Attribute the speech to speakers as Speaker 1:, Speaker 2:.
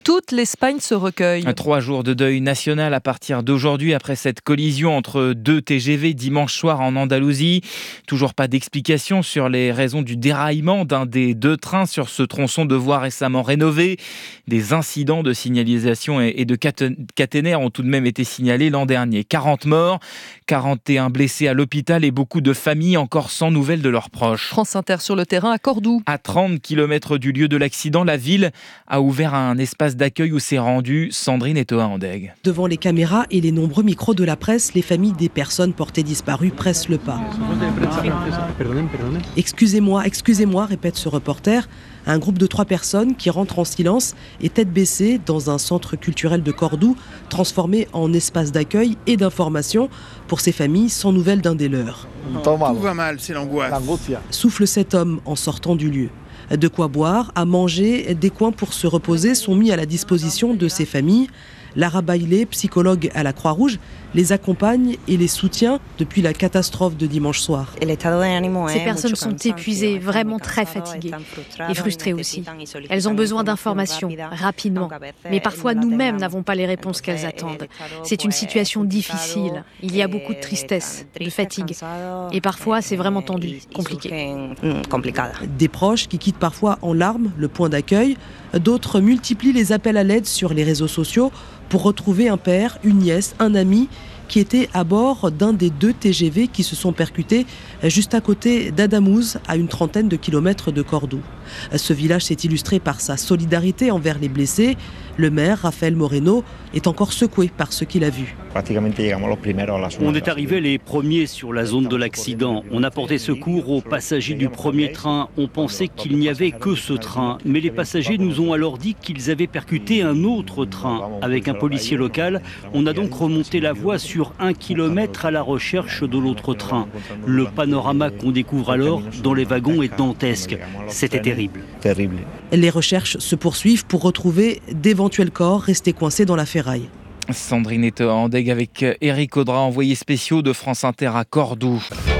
Speaker 1: Toute l'Espagne se recueille.
Speaker 2: 3 jours de deuil national à partir d'aujourd'hui après cette collision entre 2 TGV dimanche soir en Andalousie. Toujours pas d'explication sur les raisons du déraillement d'un des 2 trains sur ce tronçon de voie récemment rénové. Des incidents de signalisation et de caténaires ont tout de même été signalés l'an dernier. 40 morts, 41 blessés à l'hôpital et beaucoup de familles encore sans nouvelles de leurs proches.
Speaker 1: France Inter sur le terrain à Cordoue.
Speaker 2: À 30 km du lieu de l'accident, la ville a ouvert un espace d'accueil où s'est rendue Sandrine Etoa-Andeg.
Speaker 3: Devant les caméras et les nombreux micros de la presse, les familles des personnes portées disparues pressent le pas. Excusez-moi, répète ce reporter. Un groupe de 3 personnes qui rentrent en silence et tête baissée dans un centre culturel de Cordoue, transformé en espace d'accueil et d'information pour ces familles sans nouvelles d'un des leurs.
Speaker 4: Tout va mal, c'est l'angoisse.
Speaker 3: Souffle cet homme en sortant du lieu. De quoi boire, à manger, des coins pour se reposer sont mis à la disposition de ces familles. Lara Bailey, psychologue à la Croix-Rouge, les accompagne et les soutient depuis la catastrophe de dimanche soir.
Speaker 5: Ces personnes sont épuisées, vraiment très fatiguées et frustrées aussi. Elles ont besoin d'informations, rapidement. Mais parfois, nous-mêmes n'avons pas les réponses qu'elles attendent. C'est une situation difficile. Il y a beaucoup de tristesse, de fatigue. Et parfois, c'est vraiment tendu, compliqué.
Speaker 3: Des proches qui quittent parfois en larmes le point d'accueil. D'autres multiplient les appels à l'aide sur les réseaux sociaux pour retrouver un père, une nièce, un ami qui était à bord d'un des 2 TGV qui se sont percutés juste à côté d'Adamuz, à une trentaine de kilomètres de Cordoue. Ce village s'est illustré par sa solidarité envers les blessés. Le maire, Rafael Moreno, est encore secoué par ce qu'il a vu.
Speaker 6: On est arrivés les premiers sur la zone de l'accident. On a porté secours aux passagers du premier train. On pensait qu'il n'y avait que ce train. Mais les passagers nous ont alors dit qu'ils avaient percuté un autre train. Avec un policier local, on a donc remonté la voie sur 1 kilomètre à la recherche de l'autre train. Le panorama qu'on découvre alors dans les wagons est dantesque. C'était terrible.
Speaker 3: Les recherches se poursuivent pour retrouver d'éventuels corps restés coincés dans la ferraille.
Speaker 2: Sandrine Etoa-Andeg avec Eric Audra, envoyé spéciaux de France Inter à Cordoue.